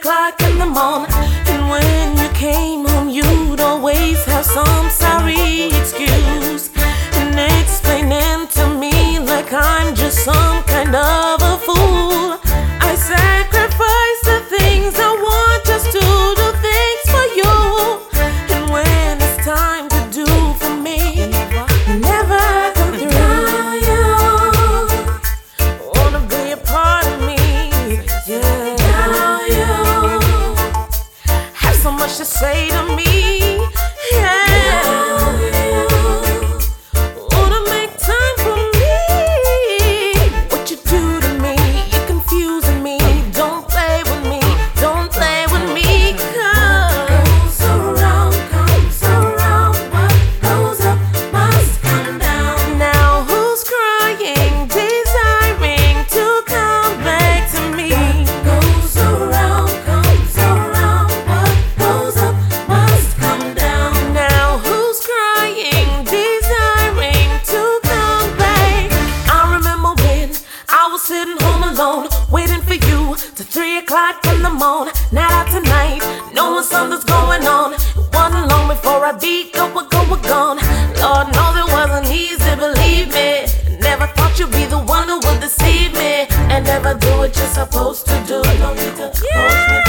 o'clock in the morning. And when you came home, you'd always have some sorry excuse, and explaining to me like I'm just some kind of a fool. I sacrifice the things I want just to do things for you. And when it's time to do for me, you never come through. You wanna be a part of me, yeah. Now you have so much to say to me, yeah. Sitting home alone, waiting for you till 3 o'clock in the morning. Night out tonight, knowing something's going on. It wasn't long before I'd be gone. Lord knows it wasn't easy, believe me. Never thought you'd be the one who would deceive me and never do what you're supposed to do. No need to force me